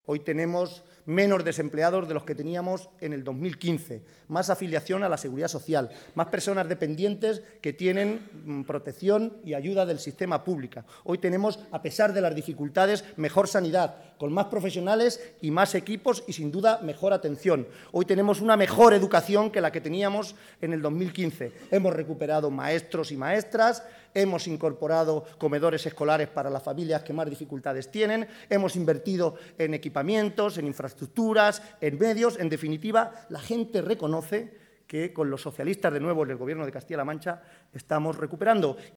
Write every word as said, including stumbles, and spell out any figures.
Hoy tenemos menos desempleados de los que teníamos en el dos mil quince, más afiliación a la Seguridad Social, más personas dependientes que tienen protección y ayuda del sistema público. Hoy tenemos, a pesar de las dificultades, mejor sanidad, con más profesionales y más equipos y, sin duda, mejor atención. Hoy tenemos una mejor educación que la que teníamos en el dos mil quince. Hemos recuperado maestros y maestras, hemos incorporado comedores escolares para las familias que más dificultades tienen, hemos invertido en equipamientos, en infraestructuras, en medios. En definitiva, la gente reconoce que con los socialistas de nuevo en el Gobierno de Castilla-La Mancha estamos recuperando.